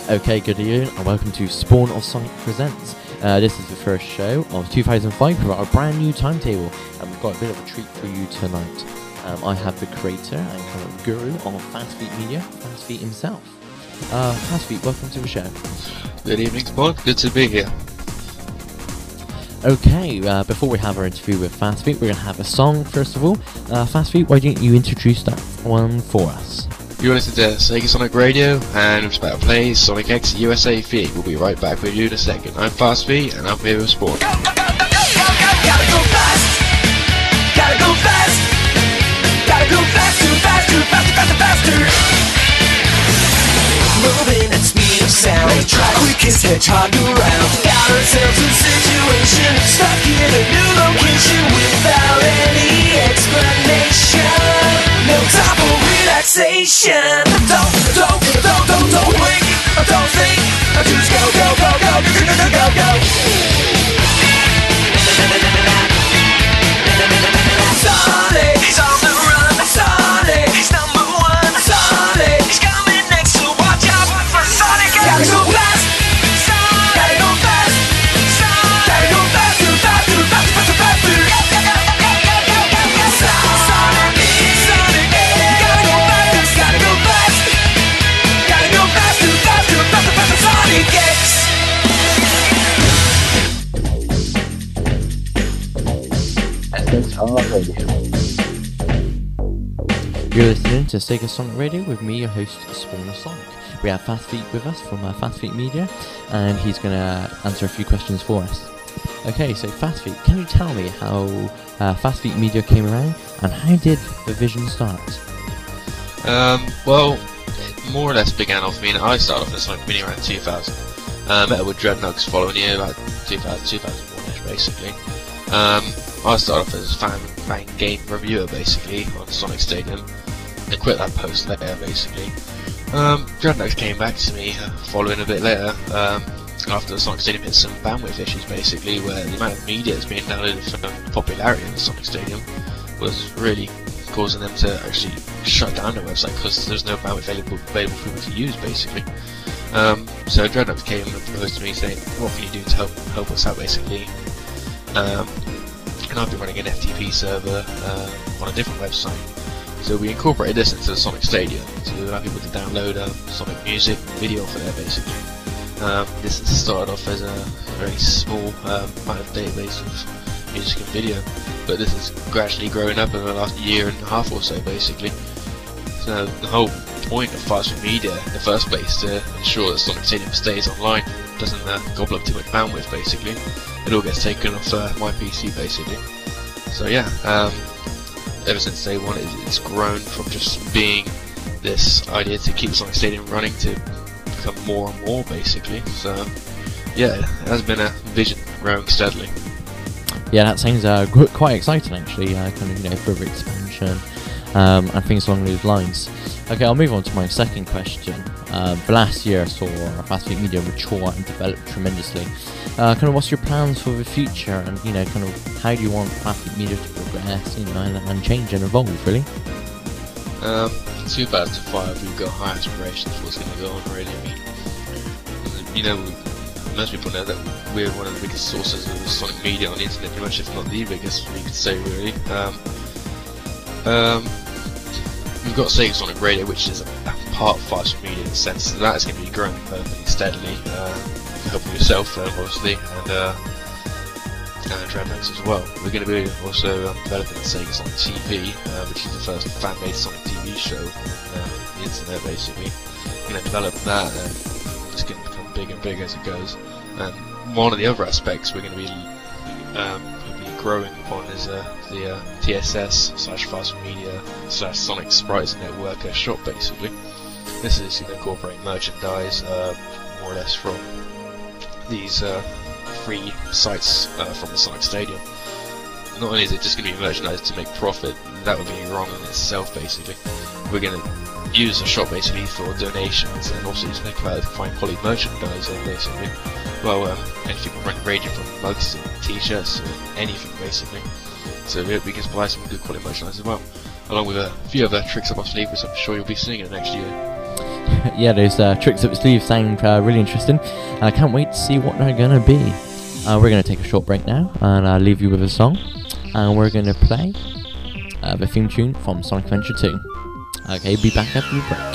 Okay, good evening and welcome to Spawn of Sonic Presents. This is the first show of 2005 with our brand new timetable, and we've got a bit of a treat for you tonight. I have the creator and kind of guru of Fast Feet Media, Fast Feet himself. Fast Feet, welcome to the show. Good evening, Spawn. Good to be here. Okay, before we have our interview with Fast Feet, we're going to have a song first of all. Fast Feet, why don't you introduce that one for us? You're listening to Sega Sonic Radio, and we're about to play Sonic X USA Feet. We'll be right back with you in a second. I'm Fast Feet, and I'm here with Spawn. Gotta go fast. Gotta go fast. Gotta go fast, too fast, too fast, faster, faster. Moving at speed of sound, quickest hedgehog around. Got ourselves a situation, stuck in a new location without any explanation. No time for relaxation. Don't blink, don't think. Just go, go, go, go, go, go, go, go, go. Sonic, he's on the run. Sonic, he's number one. Sonic, he's coming next, so watch out for Sonic. Gotta go fast. Sonic, gotta go fast. Sonic, gotta go fast, too fast, too fast, faster, faster. Sonic, gotta go fast, gotta go fast. Gotta go fast, too fast, too fast, faster, Sonic X. You're listening to Sega Sonic Radio with me, your host, Spawn of Sonic. We have Fast Feet with us from Fast Feet Media, and he's going to answer a few questions for us. Okay, so Fast Feet, can you tell me how Fast Feet Media came around, and how did the vision start? Well, it more or less began off me, and I started off as Sonic Mini around 2000. Met with Dreadnugs following year, about 2001-ish, basically. I started off as a fan game reviewer, basically, on Sonic Stadium. I quit that post later, basically. Dreadnugs came back to me following a bit later, after the Sonic Stadium hit some bandwidth issues, basically, where the amount of media that's being downloaded from the popularity of the Sonic Stadium was really causing them to actually shut down their website, because there's no bandwidth available for people to use, basically. So Dreadnugs came and proposed to me saying, what can you do to help us out, basically? And I've been running an FTP server on a different website. So we incorporated this into the Sonic Stadium to allow people to download Sonic music video for there, basically. This has started off as a very small amount of database of music and video, but this is gradually growing up in the last year and a half or so, basically. So the whole point of Fast Feet Media in the first place to ensure that Sonic Stadium stays online, doesn't gobble up too much bandwidth, basically. It all gets taken off my PC, basically. So yeah, ever since day one, it's grown from just being this idea to keep Sonic Stadium running to become more and more, basically. So yeah, it has been a vision growing steadily. Yeah, that sounds quite exciting, actually. Kind of, further expansion and things along those lines. Okay, I'll move on to my second question. For last year, I saw Fast Feet Media mature and develop tremendously. Kind of, what's your plans for the future, and kind of, how do you want Fast Feet Media to progress, and change and evolve, really? 2005, we've got high aspirations for what's going to go on, really. I mean, most people know that we're one of the biggest sources of Sonic media on the internet, pretty much, if not the biggest, you could say, really. We've got Sega Sonic Radio, which is a part of Fast Feet Media in the sense that that's going to be growing perfectly steadily, helping yourself, obviously, and Dreadnugs as well. We're going to be also developing the Sega Sonic TV, which is the first fan-made Sonic TV show on the internet, basically. We're going to develop that, and it's going to become bigger and bigger as it goes. And one of the other aspects we're going to be growing upon is the TSS/Fast Feet Media / Sonic Sprites Network shop, basically. This is going to incorporate merchandise more or less from these free sites from the Sonic Stadium. Not only is it just going to be merchandise to make profit, that would be wrong in itself, basically. We're going to use the shop basically for donations, and also to think about fine quality merchandise, basically. Well, anything ranging from mugs to t-shirts or anything, basically. So we can supply some good quality merchandise as well, along with a few other tricks up our sleeve, which I'm sure you'll be seeing in the next year. yeah, those tricks up the sleeve sound really interesting. I can't wait to see what they're gonna be. We're gonna take a short break now, and I'll leave you with a song, and we're gonna play the theme tune from Sonic Adventure 2. Okay, be back after the break.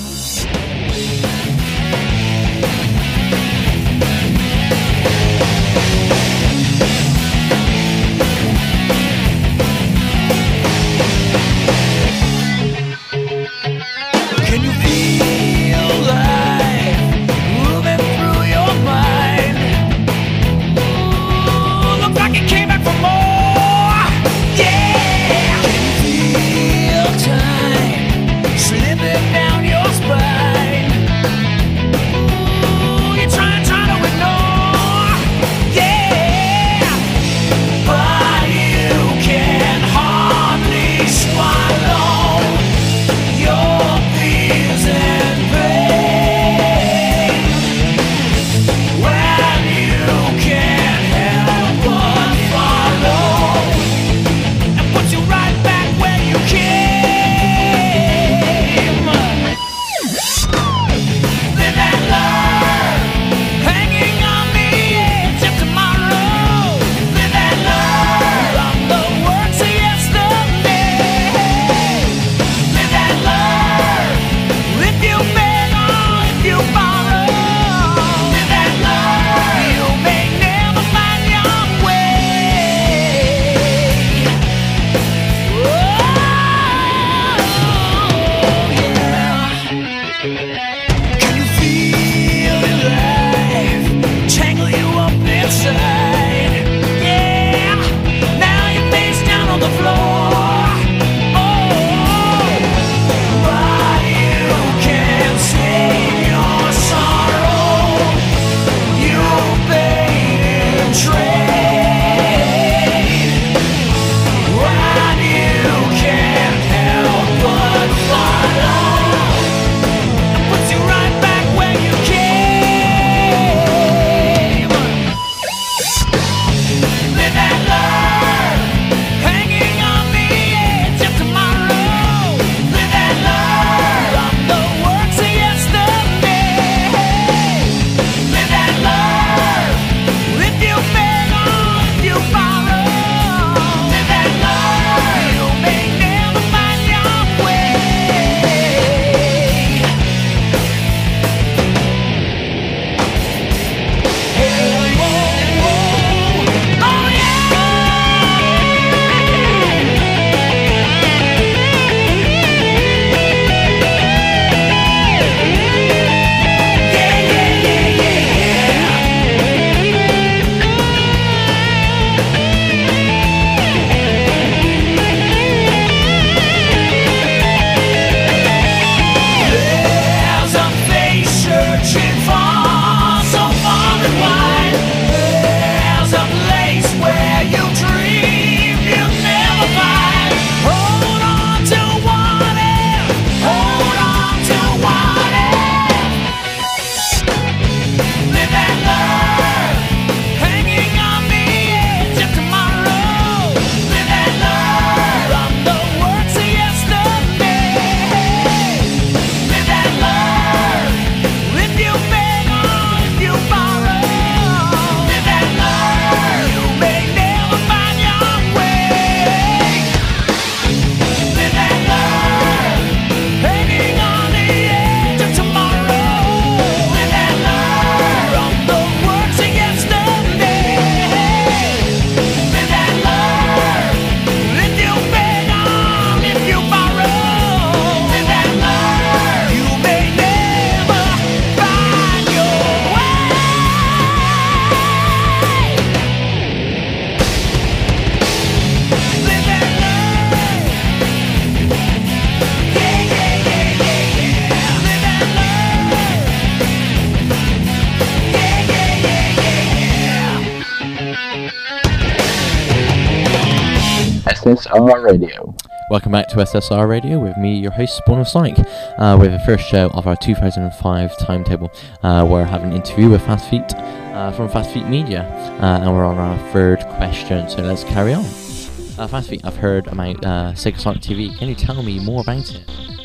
SSR Radio. Welcome back to SSR Radio with me, your host, Spawn of Sonic, with the first show of our 2005 timetable. We're having an interview with Fast Feet from Fast Feet Media, and we're on our third question, so let's carry on. Fast Feet, I've heard about Sega Sonic TV. Can you tell me more about it?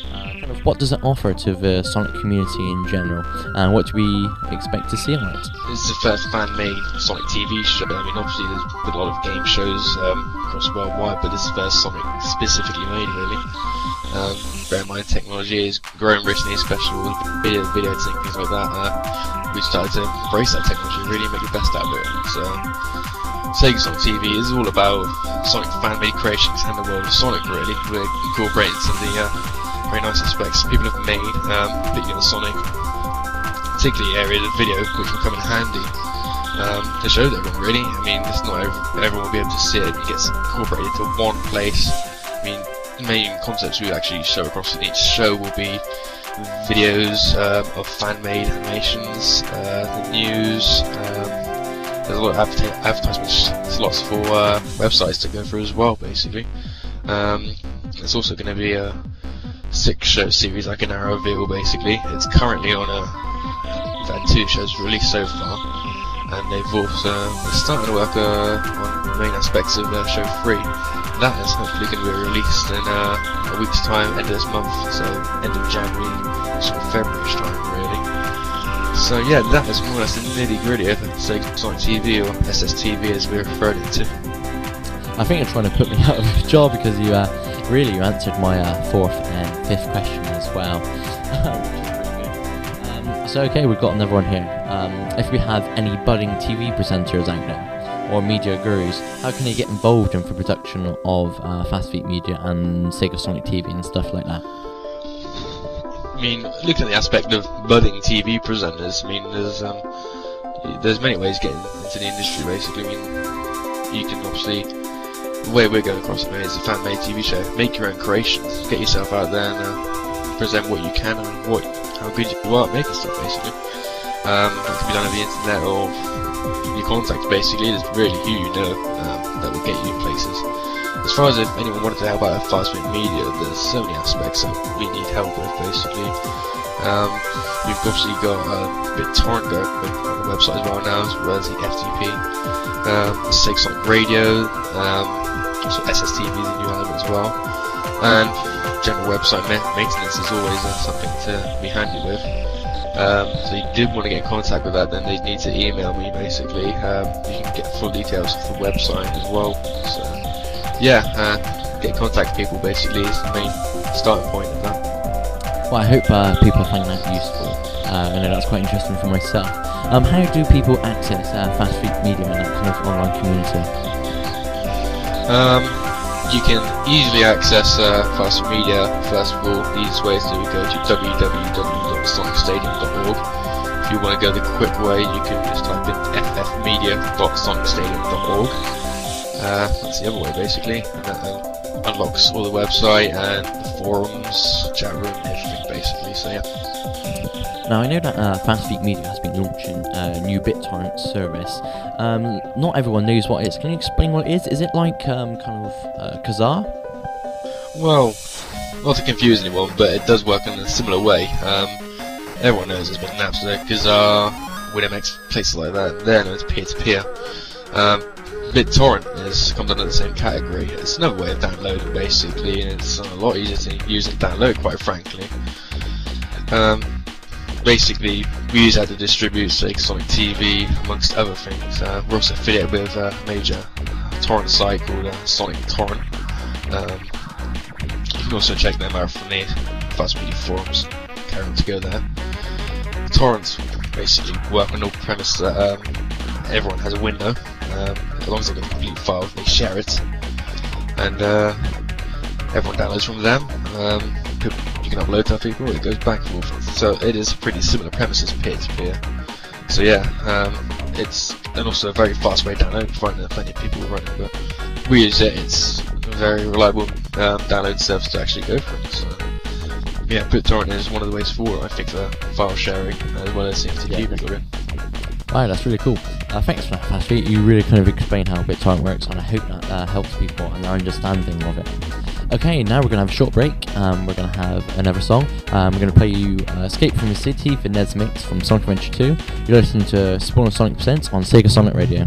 kind of what does it offer to the Sonic community in general, and what do we expect to see on it? This is the first fan-made Sonic TV show. I mean, obviously there's been a lot of game shows across worldwide, but this is the first Sonic specifically made, really. Bear in mind, technology is growing recently, especially with video editing, things like that. We started to embrace that technology, really make the best out of it. So, Sega Sonic TV is all about Sonic fan-made creations and the world of Sonic, really. We're incorporating some of the very nice aspects people have made, particularly on Sonic, particularly areas of video which will come in handy to show to everyone, really. I mean, it's not everyone will be able to see it. It gets incorporated into one place. I mean, the main concepts we actually show across in each show will be videos of fan-made animations, the news. There's a lot of advertisement slots for websites to go through as well, basically. It's also going to be a 6-show series like an Arrowville, basically. It's currently on we've had 2 shows released so far, and they've also started to work on the main aspects of show 3. That is hopefully going to be released in a week's time, end of this month, so end of January, sort of February time, really. So yeah, that is more or less the nitty-gritty of Sega Sonic TV, or SSTV as we referred it to. I think you're trying to put me out of a job because you answered my 4th and 5th question as well, which is pretty good. So okay, we've got another one here. If we have any budding TV presenters out there, or media gurus, how can they get involved in the production of Fast Feet Media and Sega Sonic TV and stuff like that? I mean, looking at the aspect of budding TV presenters, I mean, there's many ways of getting into the industry, basically. I mean, you can obviously, the way we're going across it is a fan-made TV show. Make your own creations, get yourself out there and present what you can and how good you are at making stuff, basically. It can be done over the internet or your contacts, basically. There's really who you know that will get you places. As far as if anyone wanted to help out with Fast Feet Media, there's so many aspects that we need help with, basically. We've obviously got BitTorrent going on the website as well now, as well as the FTP, Sega Sonic Radio, also SSTV is a new element as well, and general website maintenance is always something to be handy with. So you did want to get in contact with that, then they need to email me, basically. You can get full details of the website as well. So yeah, get in contact with people, basically, is the main starting point of that. Well, I hope people are finding that useful. I know that's quite interesting for myself. How do people access Fast Feet Media and that kind of online community? You can easily access Fast Feet Media. First of all, the easiest way is to go to www.sonicstadium.org. If you want to go the quick way, you can just type in ffmedia.sonicstadium.org. That's the other way, basically, and that unlocks all the website and the forums, chat room, everything, basically. So yeah. Now I know that Fast Feet Media has been launching a new BitTorrent service. Not everyone knows what it is. Can you explain what it is? Is it like kind of Kazaa? Well, not to confuse anyone, but it does work in a similar way. Everyone knows there's been Napster, Kazaa, WinMX, places like that. They're known as peer-to-peer. BitTorrent comes under the same category. It's another way of downloading, basically, and it's a lot easier to use and download, quite frankly. Basically, we use that to distribute Sega Sonic TV, amongst other things. We're also affiliated with a major torrent site called Sonic Torrent. You can also check them out from the Fast Media forums. Carry on to go there. Torrents basically work on the premise that everyone has a window. As long as they've got a complete file, they share it, and everyone downloads from them. You can upload to other people, it goes back and forth. So it is a pretty similar premise as peer-to-peer. So yeah, it's also a very fast way to download, providing there are plenty of people running, but we use it. It's a very reliable download service to actually go from. So yeah, BitTorrent is one of the ways forward, I think, for file sharing, as well as FTP recording. Right, that's really cool. Thanks for that, Fast Feet. You really kind of explained how BitTorrent works, and I hope that helps people and their understanding of it. Okay, now we're going to have a short break. We're going to have another song. We're going to play you Escape from the City for Ned's Mix from Sonic Adventure 2. You're listening to Spawn of Sonic Presents on Sega Sonic Radio.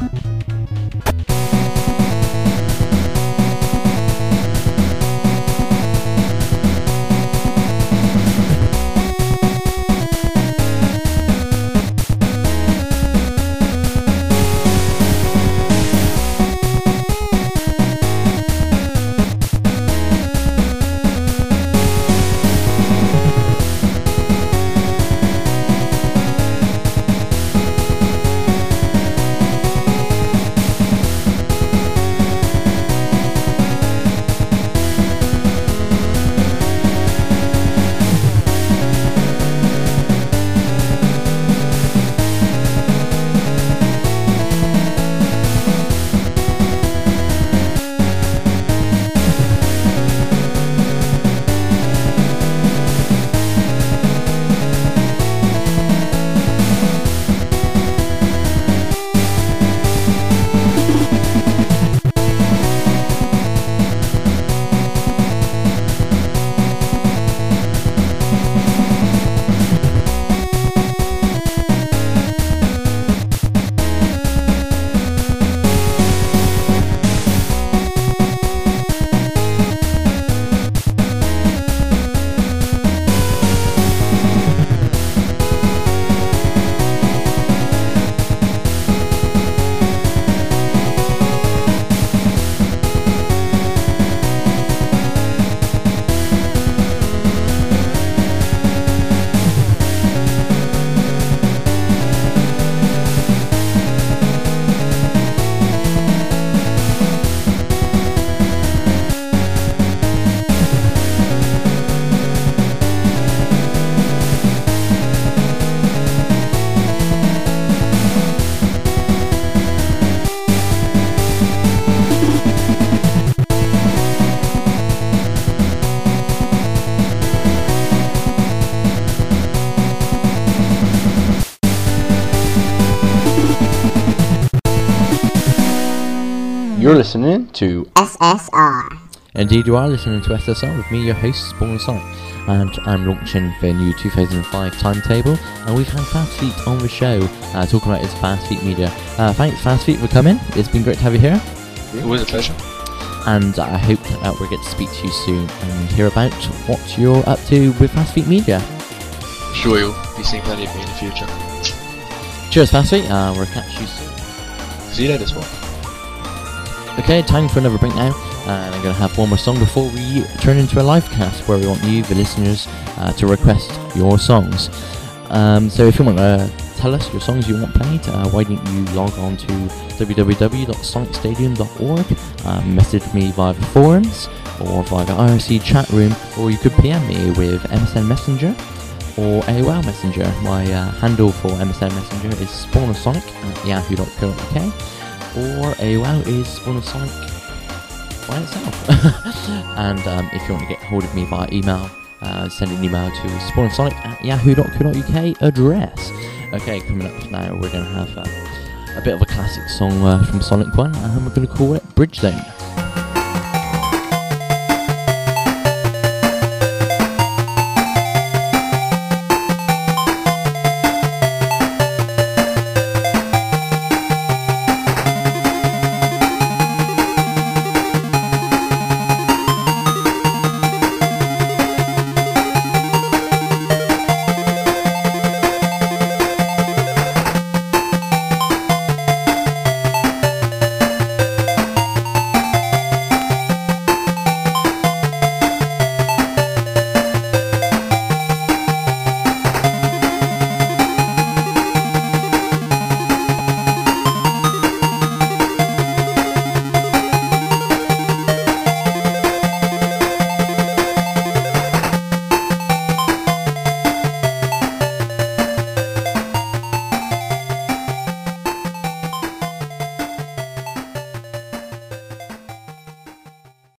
You're listening to SSR. Indeed, you are listening to SSR with me, your host, Spawn Sonic, and I'm launching the new 2005 timetable. And we've had Fast Feet on the show, talking about his Fast Feet Media. Thanks, Fast Feet, for coming. It's been great to have you here. It was a pleasure. And I hope that we'll get to speak to you soon and hear about what you're up to with Fast Feet Media. Sure, you'll be seeing plenty of me in the future. Cheers, Fast Feet. We'll catch you soon. See you later, Spawn. Okay, time for another break now. And I'm going to have one more song before we turn into a live cast where we want you, the listeners, to request your songs. So if you want to tell us your songs you want played, why don't you log on to www.sonicstadium.org, message me via the forums or via the IRC chat room, or you could PM me with MSN Messenger or AOL Messenger. My handle for MSN Messenger is spawnersonic@yahoo.co.uk, or AOL is spawnersonic by itself. And if you want to get hold of me via email, send an email to spawnersonic@yahoo.co.uk address. Okay, coming up now, we're going to have a bit of a classic song from Sonic 1, and we're going to call it Bridge Zone.